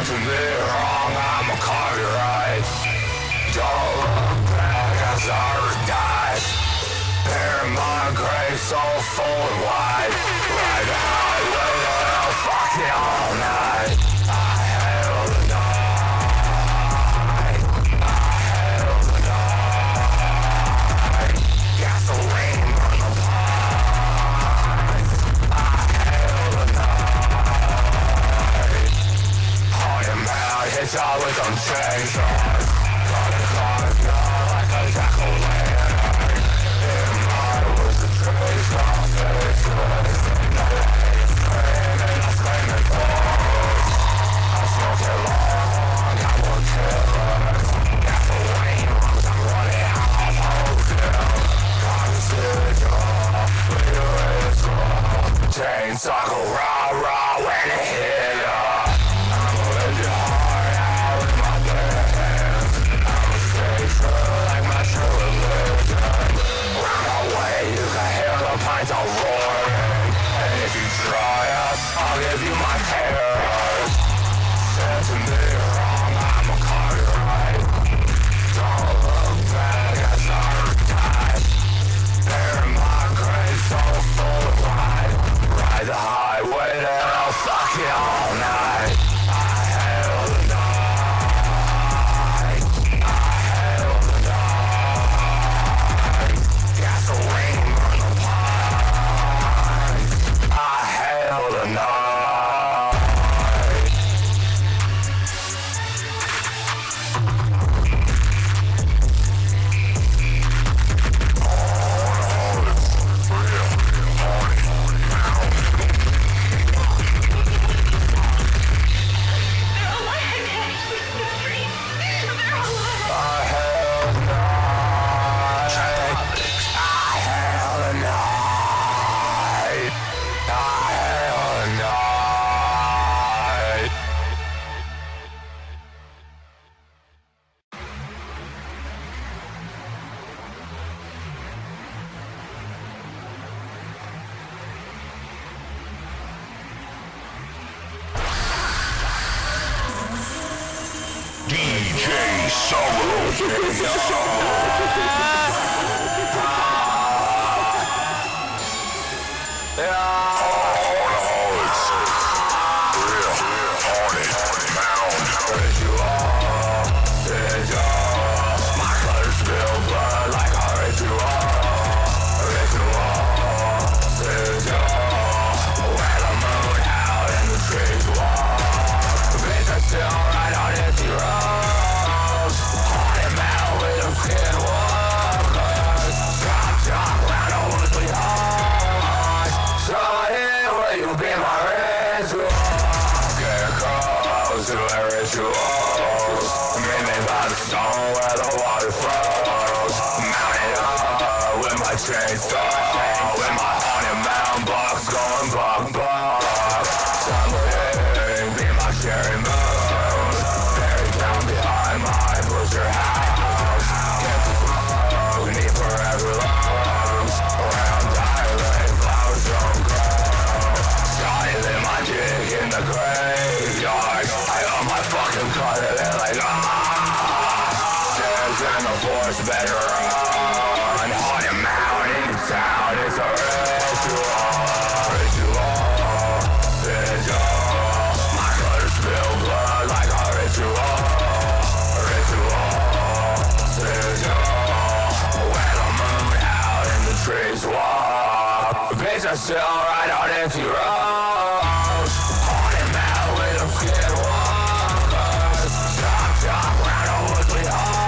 to me wrong, I'm a copyright. Don't look back as I died. Bury my grave so full and wide. Ride the highway to hell, fuck it all night. I hail the night. I hail the night. Gasoline on the pipes. I hail the night. Haunted man, hit ya with them chainsaws. Got a clock now like a jack-o'-lantern. In mine was the trace of faceless. No way to scream and I'm screaming for. I smoked it long, I won't killers. Gasoline lungs, I'm running out of hotels. Consider with your ritual. Chainsaw go rah-rah when it hit ya. I'ma lift your heart out with my bare hands. I'ma stay true like my true religion. Round the way you can hear the pines all roaring. And if you try us, I'll give you my terrors. Said to me wrong, I'm a copyright. Don't look back as I died. Bury my grave so full of light. Ride the highway to hell, fuck it all night. I hail the night. I hail the night. Gasoline on the pipes. I hail the night. DJ Sorrow. Chainsaw with my haunted mountain blocks going buck buck. Tumbling, be my cherry moon. Buried down behind my butcher house. Can't smoke, need forever lungs. Around dilate, flowers don't grow. Johnny lit my dick in the graveyard. I own my fucking car and they're like stairs in the forest better run. Haunted mountain town, it's a ritual, ritual. My colors spill blood like a ritual, ritual. When the moon out and the trees walk, bitch I still ride on empty roads. Haunted mountain with them skinwalkers. Chop round the woods we hide.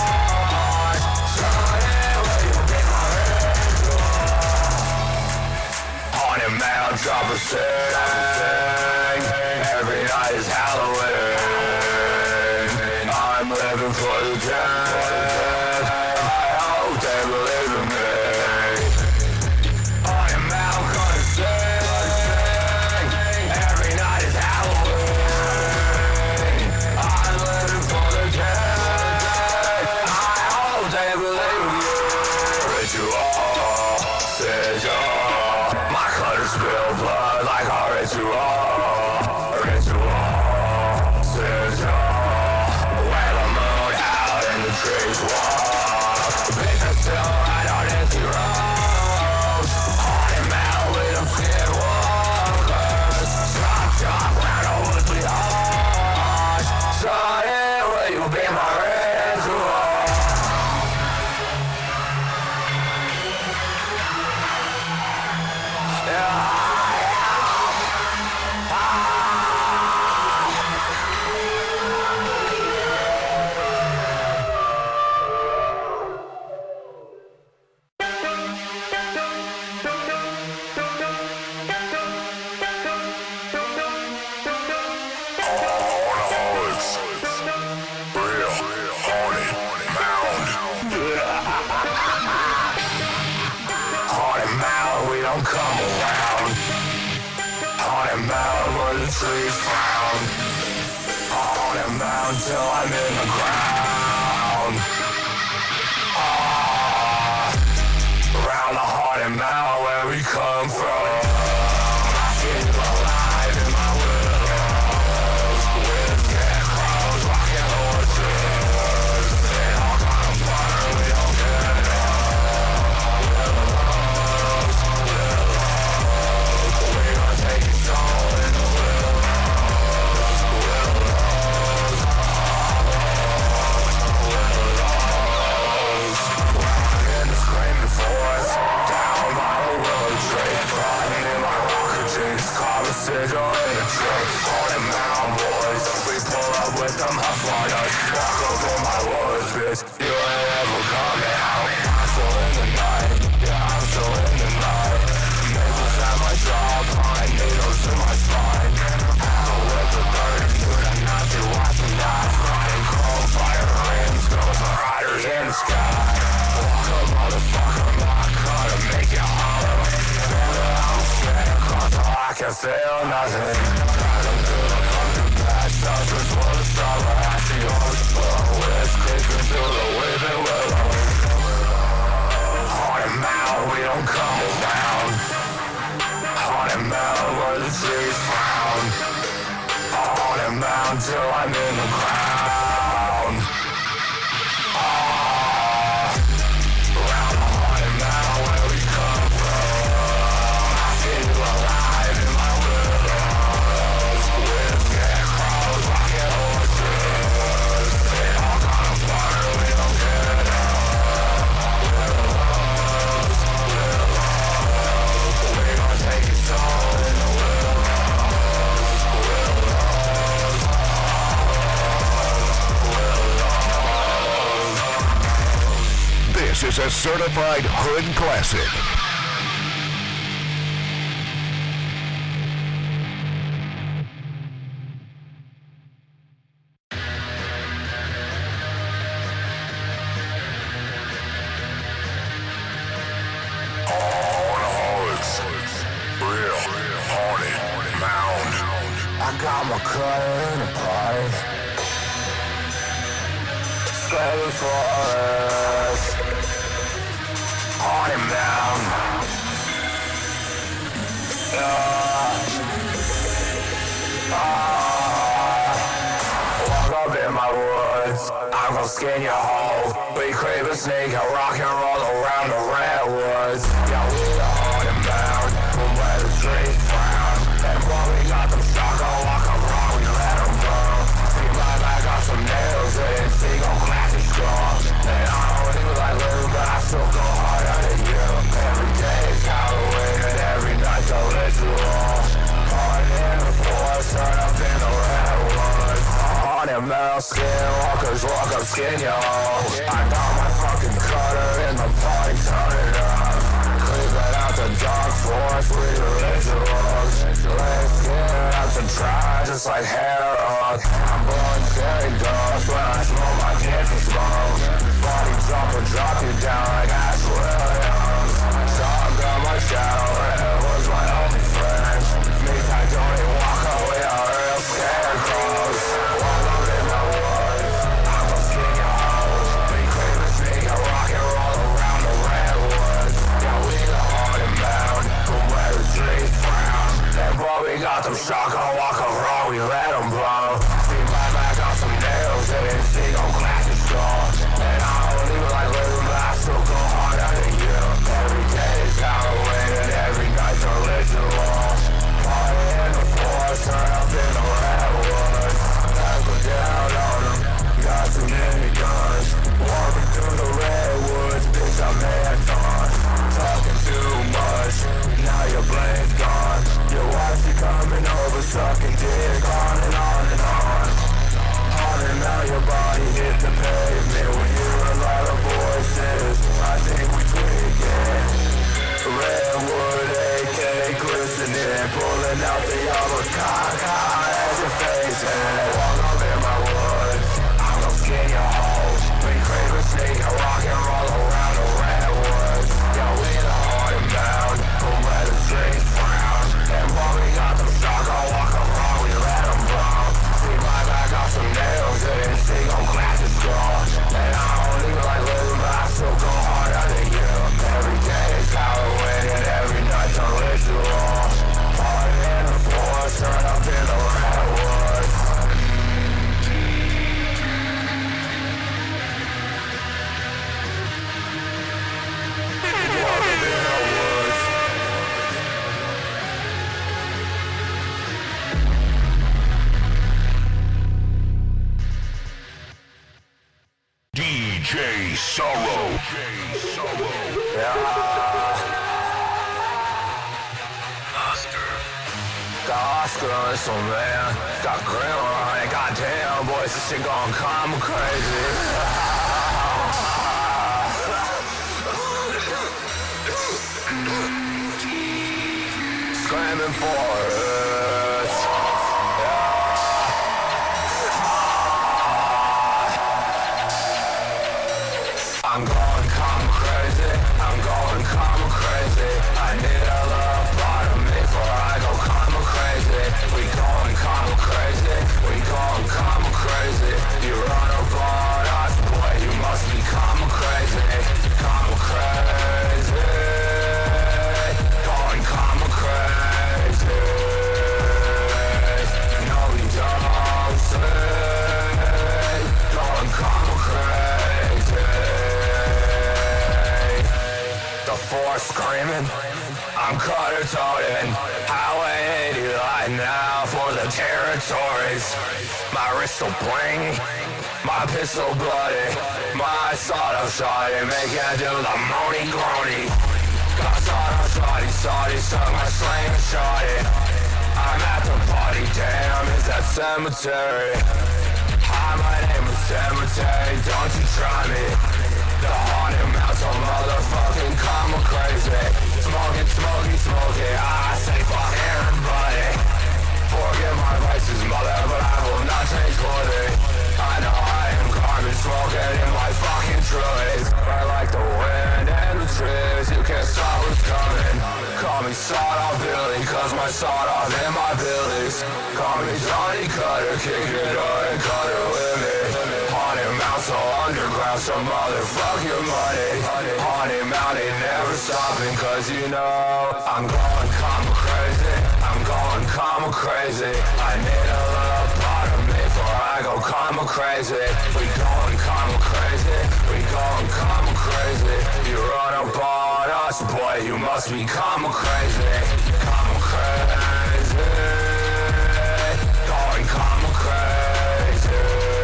Mount Dropper sing. Every night is Halloween. I'm living for the dead. I hope they believe in me. I am Mount gonna sing. Every night is Halloween. I'm living for the dead. I hope they believe in me. Ritual, ritual. My colors spill blood like a ritual. mountain where the trees frown. Haunted mountain till I'm in the ground. Around the haunted mountain where we come from. I see you alive in my willows. With scarecrows, rocking horses. They all kind of fire, we don't get it. Willows, willows. We gonna take it all in the willows. Willows, willows. Rocking the screaming forest. Down by the willow tree. Riding in my rocket jeans. Carve a sigil in a tree. Haunted mountain boys. We pull up with them huff liners. Walk up in my woods, bitch. You ain't ever coming out. I'm still in the night. Yeah, I'm still in the night. Maples at my jaw. Pine needles in my spine. Apple with the 32 and Nazi watching die. Riding chrome fire rings. Ghost riders in the sky. Walk up, motherfucker. My car to make you hollow. I'm scared across the I can feel nothing. Driving through the pumpkin patch. Soldiers full of summer. I see all the blow. It's creeping through the weeping willow. Haunted mountain, we don't come around. Haunted mountain where the trees frown. Haunted mountain till I'm in the ground. Around the haunted mountain where we come from. I see you alive in my willows. With scarecrows, rocking horses. They all kind of fire, we don't get it. Willows, willows. We gonna take it all in the willows. Willows, willows. This is a certified hood classic. Real haunted mound. I got my cutter in a pipe. Scary forest. Haunted mound. Walk up in my woods. I'm gonna skin your hole. We crave a sneak and rock and roll around the redwoods. Yeah, we the haunted mound. From where the trees frown. And while we got them stuck on walk around, we let them go. See my back got some nails in. See gon' crack and strong. And I don't even like living, but I still go harder than you. Every day is Halloween and every night's a ritual. Party in the forest, turn up in the redwoods. Haunted metal skinwalkers walk up skin y'all. I got my fucking cutter in the party, turn it up. Creeping out the dark forest with the rituals. Let's get up and try just like Harold. I'm blowing scary ghosts when I smoke my cancer smoke. Body drop you down like Ash Williams. Shotgun my shadow and it was my only friend. Means I don't even walk away, I'm real scarecrows. Walk up in the woods, I'm gonna skin your hoes. We crave a sneak and rock and roll around the redwoods. Yeah, we the haunted mound, from where the trees frown. And boy, we got them shotgun walk around, we let them blow. See my back got some nails in it, see gon' clash and strong. And I don't even like living, but I still go harder than you. Every day is Halloween and every night's a ritual. Party in the forest, turn up in the redwoods. Let's go down on them, got too many guns. Walking through the redwoods, bitch, I'm marathon. Talking too much, now your brain's gone. Your wife, she coming over, sucking dick on and on and on. Haunting now your body hit the pavement. When you hear a lot of voices, I think we tweaking. Redwood AK glistening, pulling out the yellow cock as your face. Walk up in my woods, I'm gon' skin your hoes. We crave a sneak and rock and roll around the redwoods. Yeah, we the haunted mound, from where the trees frown. And while we got them stuck on Sorrow. Got Oscar and some man, got grandma on it, goddamn boys, this shit gon' come crazy. Screaming for us. I'm going come crazy, I'm going come crazy. I need a love part of me before I go come crazy. We going come crazy, we going come crazy. You run about us, boy, you must be come crazy. Come crazy, going come crazy. No, you don't say, going come crazy. The force screaming, I'm cutter toting. Highway 80 right now for the territories. My wrist so blingy, my pistol bloody, my sawed-off shotty, make it do the moany groany. Got sawed-off shotty, suck my sling and shotty. I'm at the party, damn, is that cemetery? Hi, my name is Cemetery, don't you try me. The haunted mountain, so motherfucking come crazy. Smoking, I say fuck everybody. Forgive my vices, mother, but I will not change for thee. I know I am garbage, smoking in my fucking trulies. I like the wind and the trees, you can't stop what's coming. Call me sawed-off Billy, cause my sawed-off in my billies. Call me Johnny Cutter, kick it up and cut it with me. Haunted mountain, so underground, so motherfuck your money. Haunted mountain, never stopping, cause you know I'm going come crazy, I'm going come crazy. I need a little part of me before I go come crazy. We going come crazy, we going come crazy. You run up on us, boy, you must be come crazy. Come crazy, going come crazy.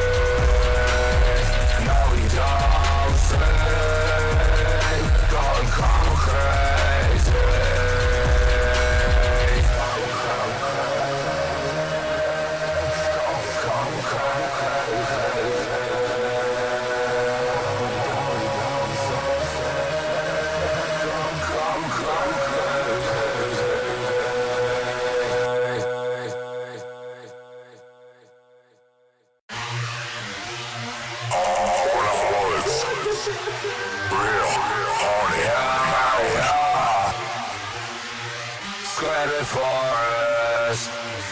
No, we don't say, going come crazy. Screaming for us.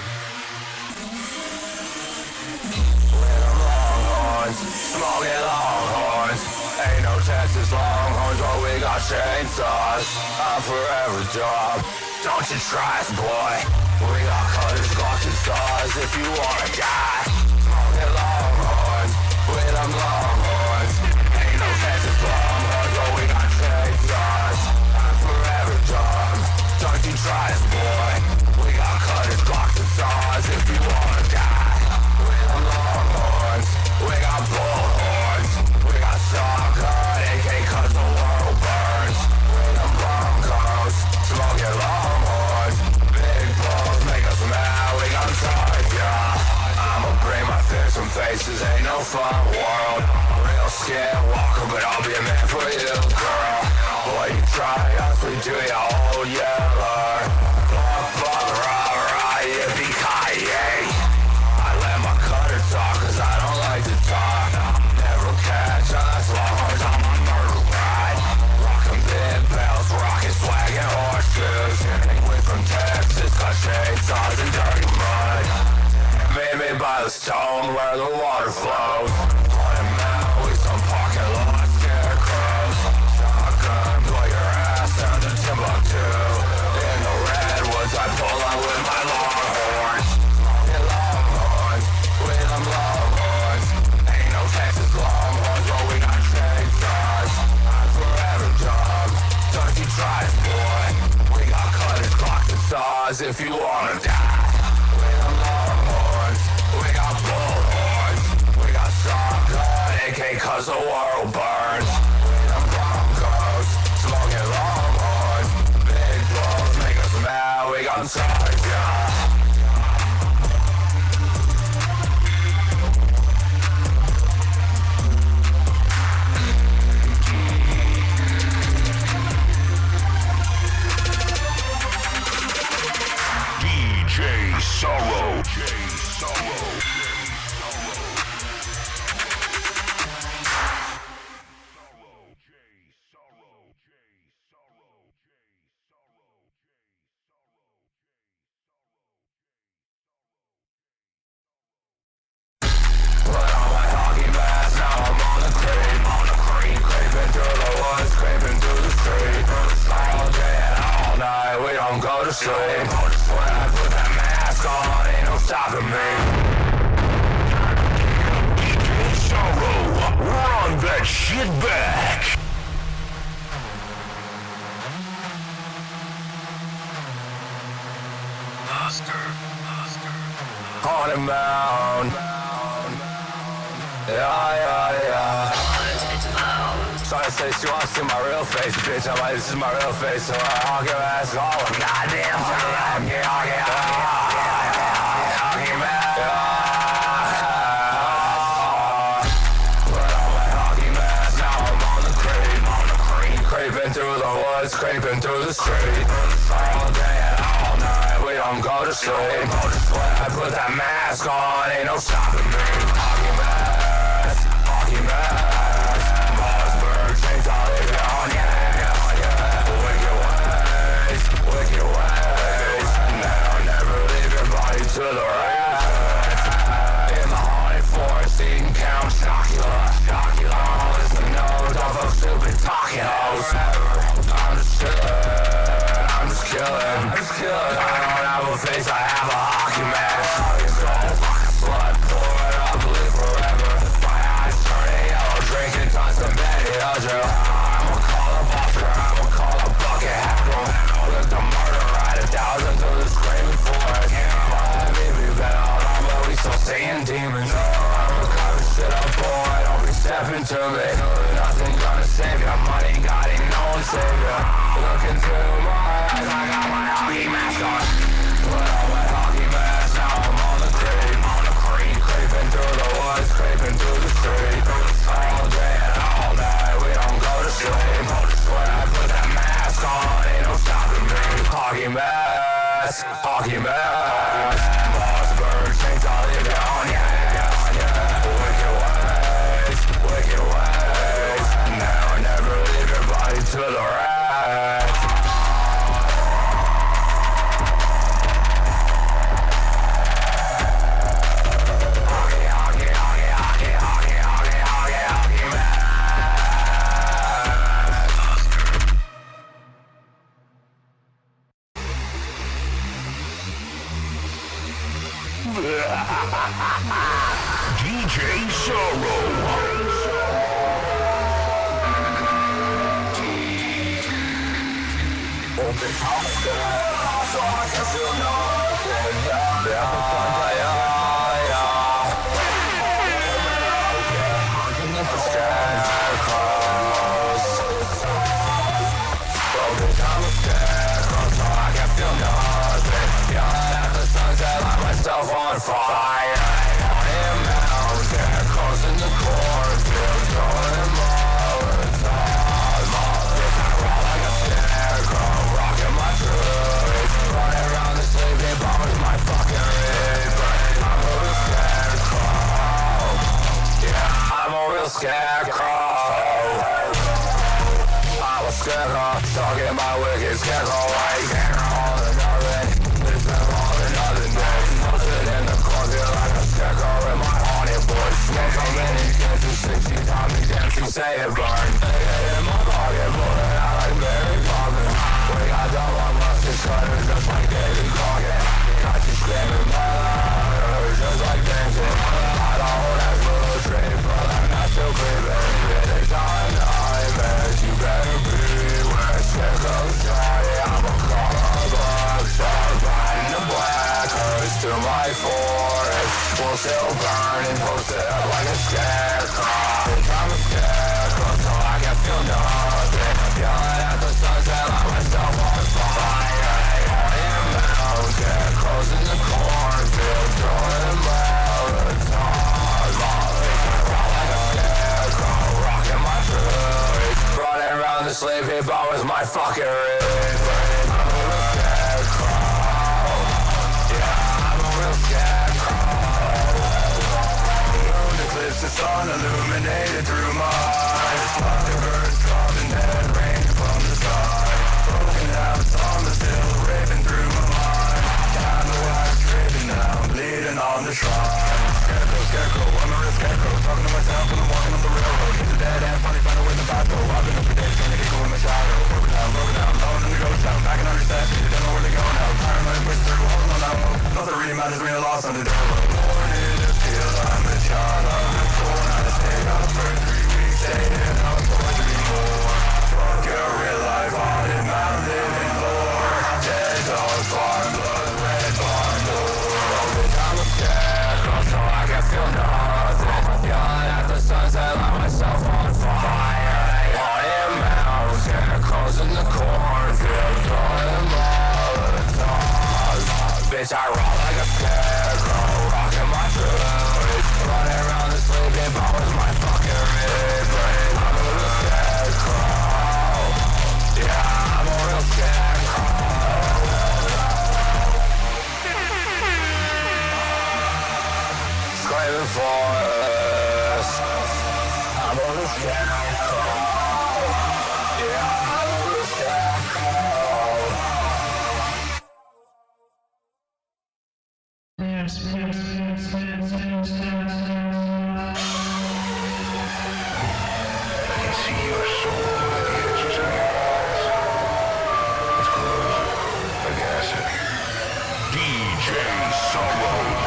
With them longhorns, smoking longhorns. Ain't no Texas longhorns, but we got chainsaws. A forever job, don't you try us, boy. We got cutters, glocks and saws if you wanna die. Smoking longhorns, with them longhorns. Ain't no Texas longhorns, but we got chainsaws. A forever job, don't you try us, boy. We got cutters, glocks and saws if you wanna die. With them longhorns, we got bullhorns. We got shotgun, AK cause the world burns. With them Broncos, smoking longhorns. Big balls make us mad, we got charge, yeah. I'ma bring my fears from faces, ain't no fun world. Real skinwalker, but I'll be a man for you, girl. Boy, you try us, we do ya all yeller. Rah, yippee-ki-yay. I let my cutter talk, cause I don't like to talk. Never catch us, longhorns on my murder ride. Rockin' big bells, rockin' swag and horseshoes. We from Texas, got chainsaws and dirty mud. Made me by the stone where the water flows. Haunted Maui, some parking lot scarecrows. Shotgun, blow your ass down to Timbuktu. In the redwoods, I pull out with my longhorns. Smoking longhorns, with them longhorns. Ain't no Texas longhorns, but we got chainsaws. I'm forever job, don't you try it, boy. We got cutters, glocks and saws if you wanna die. With them longhorns, we got bullhorns. We got shotguns. This is my real face, so I hug your ass all the goddamn time. Put on my hockey mask, now I'm on the creep. Creeping through the woods, creeping through the street. All day and all night, we don't go to sleep. When I put that mask on, ain't no stopping me. Hockey mask, hockey mask. Mossberg chains, I'll leave you on, yeah. Wicked ways. Now never leave your body to the rest. In the haunted forest, eating Count Chocula. Listen to no dumb folks stupid talking. I'm just killing. I don't have a face, I have a hockey mask. Blood pouring up, live forever. My eyes turning yellow, drinking tons of Betty Udger. I'ma call a Buster, I'ma call a bucket hacker. Look the murder right 1,000 to the screaming forest. Baby, been out on, but we still seeing demons. I'ma cover shit up, boy, don't be stepping to me. Nothing gonna save ya, money got it, no one save ya. Look into my eyes, I got my hockey mask on. Put on my hockey mask, now I'm on the creep. Creeping through the woods, creeping through the street. All day and all night, we don't go to sleep. When I put that mask on, ain't no stopping me. Hockey mask, hockey mask. Mossberg chains, I'll leave you on, yeah. Wicked ways. Now never leave your body to the rest. DJ Sorrow. Open house, so I can feel nothing. Scarecrows. Open house, scarecrows, so I can feel nothing. Yelling at the sunset, light myself on fire. Scarecrows in the cornfield, throwing Molotov. Roll like a scarecrow, rocking my truth. Running around the sleeping bombers, my fucking reaper. I'm a real scarecrow. Yeah, I'm a real scarecrow. I'm a scarecrow, talking my wicked scarecrow like all or nothing. It's been all or nothing day. Posted in the cornfield like a scarecrow in my haunted bush. Smoke so many kids who 60 times me damn, she say it burn. In my pocket, pulling out like Mary Poppins. We got dumb on rusted cutters just like David Crockett. Got you screaming my loud, just like dancing. I don't hold that little tree, but I'm not still creeping. It's all nightmares, you better beware. Scarecrows try, I'm a call start riding the black hearse to my forest. We'll still burn and post it up like a scarecrow. I'm a scarecrow, so I can feel nothing. Yelling at the sunset, light myself on fire. I am out, scarecrows fucking river. I'm a real scarecrow. Yeah, I'm a real scarecrow. Moon eclipse, the sun illuminated through my eyes. Like birds dropping dead rain from the sky. Broken habits on the still raving through my mind. Down the wax dripping now, bleeding on the shrine. Scarecrow, scarecrow, I'm a real scarecrow. Talking to myself when I'm walking on the railroad. Hit the dead end, funny, find a way in the bathroom. I've been up for days trying to get cool in my shadow. Broken down, alone in the ghost town. Back in under steps, you don't know where to go now. Paranoid, push through, holding on that road. Nothing really matters when you're lost on the dirt road. Born in the field, I'm a child of the poor. I stayed up for 3 weeks, staying up for 3 more. Fuck your real life, haunted mountain, living lore. Dead dog, farm, blood, red barn door. Bitch, I'm a scarecrow, so I can feel nothing. Yelling at the sunset, light myself on fire. Haunted mountains, scarecrows in the cornfield, throwing Molotovs. Bitch, I roll like a scarecrow, rocking my truth. Running around the sleeping ball with my fucking river. I'm a real scarecrow. Yeah, I'm a real scarecrow. Screaming for us. I'm a real scarecrow. Yeah, I'm a real scarecrow. DJ Sorrow.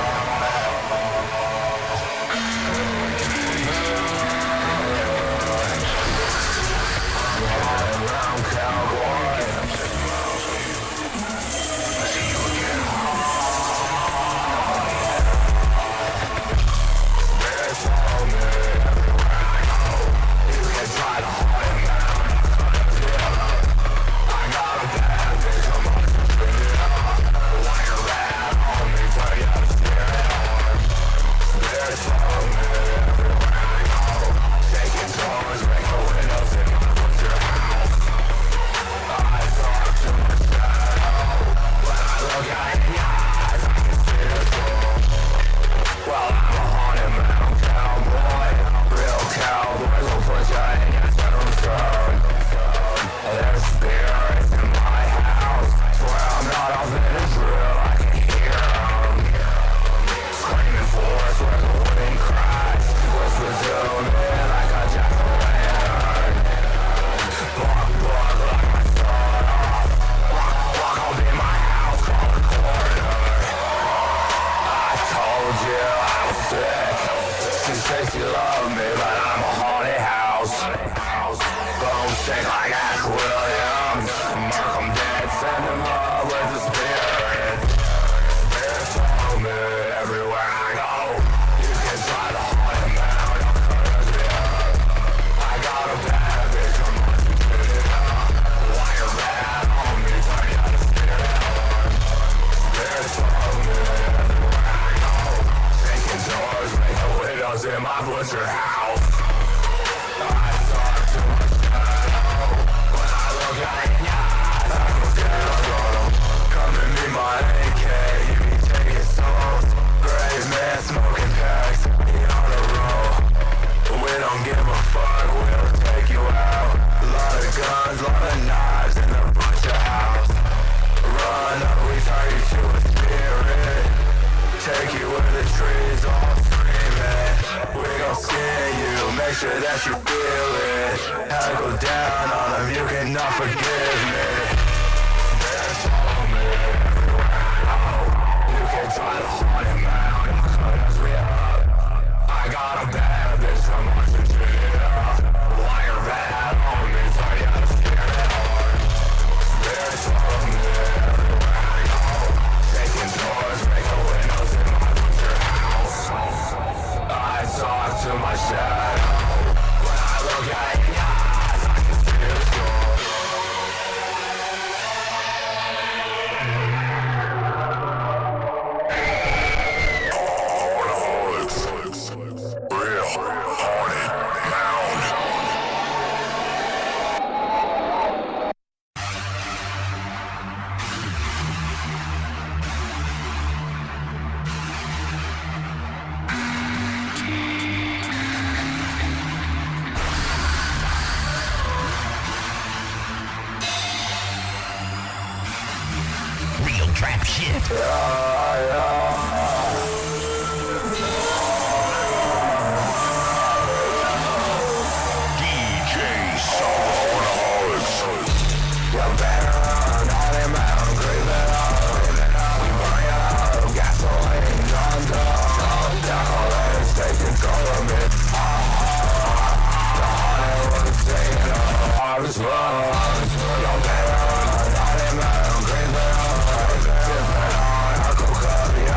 DJ Sorrow. You're better on all them out, creeping up. We burn up, gasoline, John Doe. Let's take control of me. The Hollywood singing of harvest moon. You're better on all them out, creeping up. Sipping on our cocaine,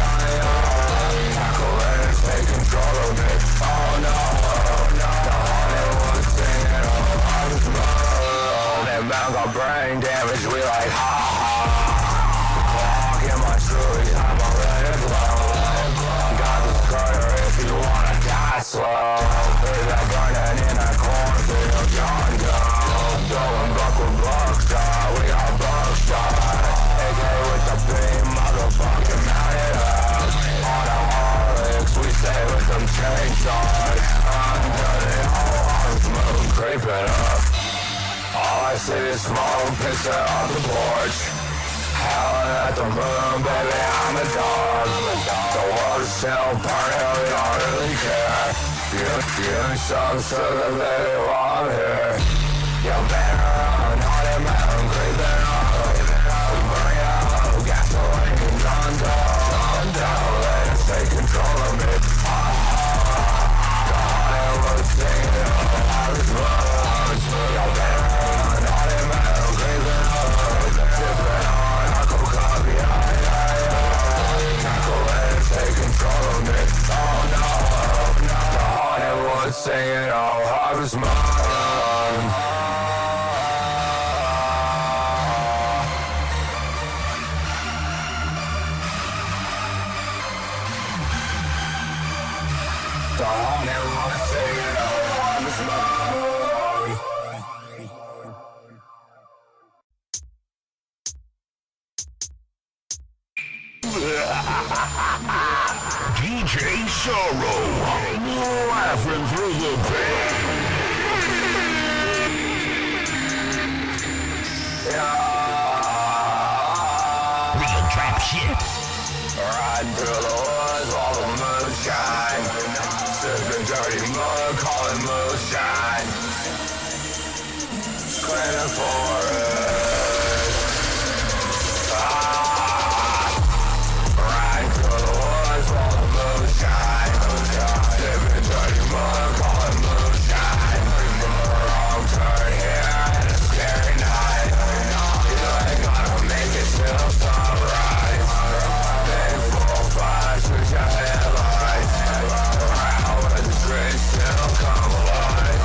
let's take control of me. Oh no, the Hollywood singing of harvest moon. That man got brain damage, we like ha ha. Walk in my shoes, I'm already blown. Got this cutter if you wanna die slow. There's that burning in that cornfield, John Doe. Going buckle buckshot, we got buckshot. AK with the beam, motherfucking mounted up. On the Horlicks, we stay with them chainsaws. Under the orange moon creeping up. All I see is smoke, picture off the porch. Howling at the moon, baby, I'm a dog. The world is still burning, we don't really care. Give me some sugar, baby, while I'm here. You're better on all them mountain creeping up. We burn up, gasoline, John Doe. Let's take control of me. The Hollywood singing of harvest moon. You're better on all them mountain creeping up. Sipping on our cocaine, let's take control of me. Oh no, the Hollywood singing of harvest moon. The Hollywood singing of harvest moon. DJ Sorrow. Laughing through the pain. Real trap shit. Riding through the woods while the moon shine. Sipping dirty mud, calling moonshine. Screaming for it. Riding through the woods while the moon shine. Sipping dirty mud, calling moonshine. Wrong turn here and a scary night. You ain't gonna make it till sunrise. Big 4-5, switch your headlights. Around with the streets still come alive.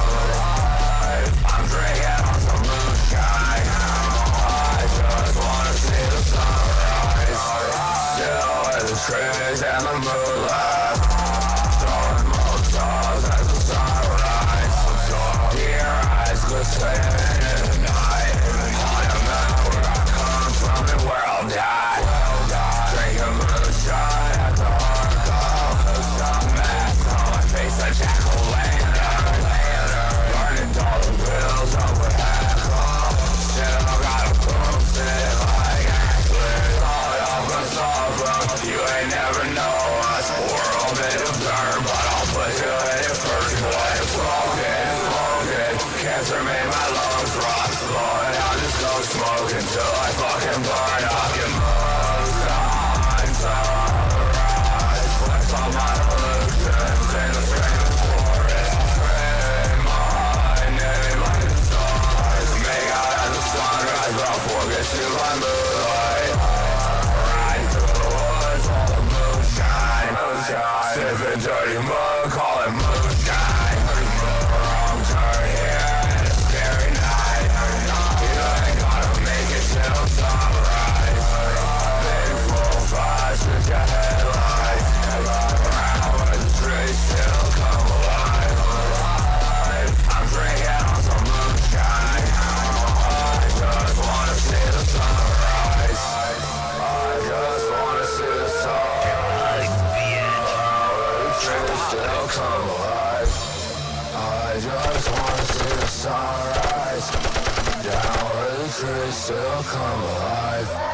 I'm drinking on some moonshine. I just wanna see the sunrise. Still with the trees and the moonlight. Throwing Motels as the sunrise. Your eyes glistening in the night. On a mountain where I come from and where I'll die. Drinking moonshine at the hardcore. Mask on my face, a jack-o'-lantern. Burning dollar bills over half. Still got a boomstick like Ashley. All off my sofa, you ain't never know us. World made of dirt, but I'll put you in it first. Boy, smoking. Cancer made my lungs rot. Blowing out, just go smoking till I fucking burn up. Get moved on, sunrise. Flex on my illusions in the screaming forest. Scream my name like the stars. Make out at the sunrise, but I'll forget you by moonlight. Riding through the woods, all the moonshine. Sipping dirty mud, call it moonshine. Wrong turn here and a scary night. You ain't gonna make it till sunrise. Big 4-5, switch your headlights. Around where the streets still come alive. I'm drinking on some moonshine. I just wanna see the sunrise. I just wanna see the sunrise. The trees still come alive. I just wanna see the sunrise. Down where the trees still come alive.